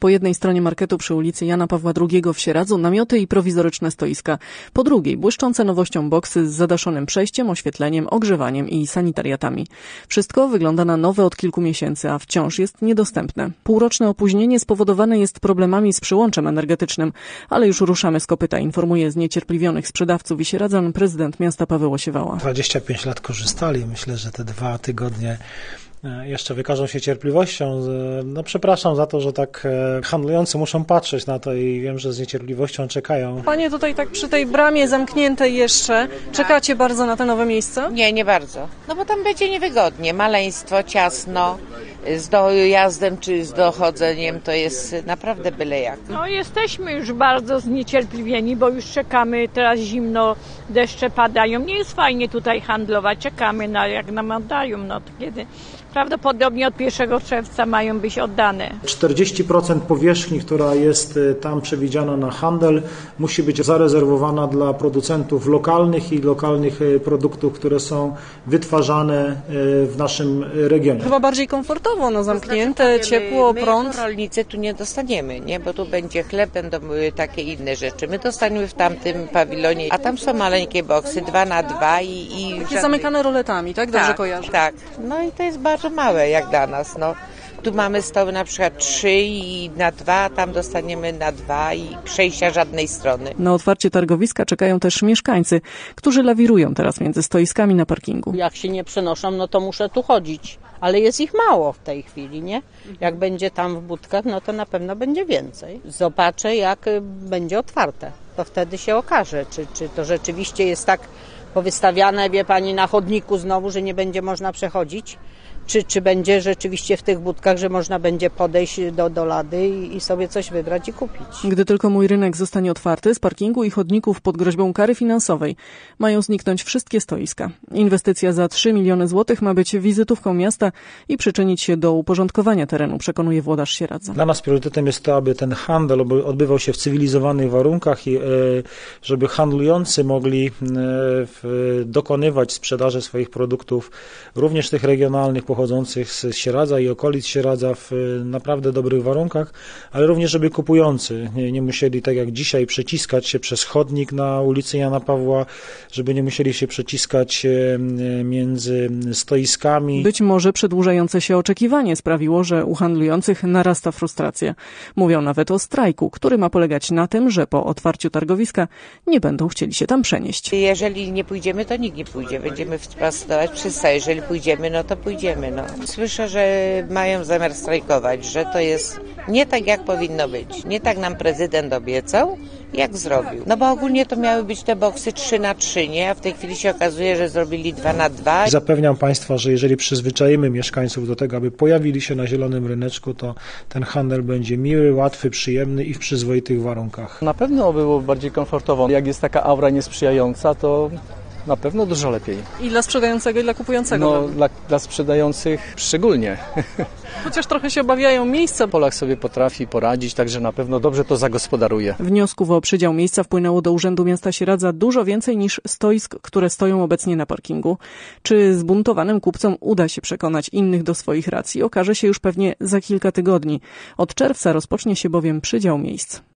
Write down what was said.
Po jednej stronie marketu przy ulicy Jana Pawła II w Sieradzu namioty i prowizoryczne stoiska. Po drugiej błyszczące nowością boksy z zadaszonym przejściem, oświetleniem, ogrzewaniem i sanitariatami. Wszystko wygląda na nowe od kilku miesięcy, a wciąż jest niedostępne. Półroczne opóźnienie spowodowane jest problemami z przyłączem energetycznym, ale już ruszamy z kopyta, informuje zniecierpliwionych sprzedawców i sieradzan prezydent miasta Paweł Osiewała. 25 lat korzystali. Myślę, że te 2 tygodnie jeszcze wykażą się cierpliwością. Przepraszam za to, że tak handlujący muszą patrzeć na to i wiem, że z niecierpliwością czekają. Panie tutaj tak przy tej bramie zamkniętej jeszcze, czekacie bardzo na te nowe miejsca? Nie bardzo. No bo tam będzie niewygodnie, maleństwo, ciasno, z dojazdem czy z dochodzeniem to jest naprawdę byle jak. No jesteśmy już bardzo zniecierpliwieni, bo już czekamy, teraz zimno, deszcze padają. Nie jest fajnie tutaj handlować, czekamy jak nam oddają, no to kiedy... Prawdopodobnie od 1 czerwca mają być oddane. 40% powierzchni, która jest tam przewidziana na handel, musi być zarezerwowana dla producentów lokalnych i lokalnych produktów, które są wytwarzane w naszym regionie. Chyba bardziej komfortowo, zamknięte, ciepło, prąd. My rolnicy tu nie dostaniemy, nie? Bo tu będzie chleb, będą takie inne rzeczy. My dostaniemy w tamtym pawilonie, a tam są maleńkie boksy, 2x2 i takie zamykane roletami, tak? Dobrze kojarzę. Tak. No i to jest bardzo małe jak dla nas, no. Tu mamy stoły na przykład 3 i na 2, tam dostaniemy na 2 i przejścia żadnej strony. Na otwarcie targowiska czekają też mieszkańcy, którzy lawirują teraz między stoiskami na parkingu. Jak się nie przenoszą, no to muszę tu chodzić, ale jest ich mało w tej chwili, nie? Jak będzie tam w budkach, no to na pewno będzie więcej. Zobaczę, jak będzie otwarte, to wtedy się okaże, czy to rzeczywiście jest tak powystawiane, wie pani, na chodniku znowu, że nie będzie można przechodzić. Czy będzie rzeczywiście w tych budkach, że można będzie podejść do lady i sobie coś wybrać i kupić. Gdy tylko Mój Rynek zostanie otwarty, z parkingu i chodników pod groźbą kary finansowej mają zniknąć wszystkie stoiska. Inwestycja za 3 miliony złotych ma być wizytówką miasta i przyczynić się do uporządkowania terenu, przekonuje włodarz Sieradza. Dla nas priorytetem jest to, aby ten handel odbywał się w cywilizowanych warunkach i żeby handlujący mogli dokonywać sprzedaży swoich produktów, również tych regionalnych, pochodzących z Sieradza i okolic Sieradza w naprawdę dobrych warunkach, ale również, żeby kupujący nie musieli, tak jak dzisiaj, przeciskać się przez chodnik na ulicy Jana Pawła, żeby nie musieli się przeciskać między stoiskami. Być może przedłużające się oczekiwanie sprawiło, że u handlujących narasta frustracja. Mówią nawet o strajku, który ma polegać na tym, że po otwarciu targowiska nie będą chcieli się tam przenieść. Jeżeli nie pójdziemy, to nikt nie pójdzie. Będziemy protestować wszyscy, a jeżeli pójdziemy, no to pójdziemy. No. Słyszę, że mają zamiar strajkować, że to jest nie tak, jak powinno być. Nie tak nam prezydent obiecał, jak zrobił. No bo ogólnie to miały być te boksy 3x3, nie? A w tej chwili się okazuje, że zrobili 2x2. Zapewniam Państwa, że jeżeli przyzwyczajimy mieszkańców do tego, aby pojawili się na Zielonym Ryneczku, to ten handel będzie miły, łatwy, przyjemny i w przyzwoitych warunkach. Na pewno było bardziej komfortowo. Jak jest taka aura niesprzyjająca, to na pewno dużo lepiej. I dla sprzedającego, i dla kupującego. No, dla sprzedających szczególnie. Chociaż trochę się obawiają miejsca. Polak sobie potrafi poradzić, także na pewno dobrze to zagospodaruje. Wniosków o przydział miejsca wpłynęło do Urzędu Miasta Sieradza dużo więcej niż stoisk, które stoją obecnie na parkingu. Czy zbuntowanym kupcom uda się przekonać innych do swoich racji, okaże się już pewnie za kilka tygodni. Od czerwca rozpocznie się bowiem przydział miejsc.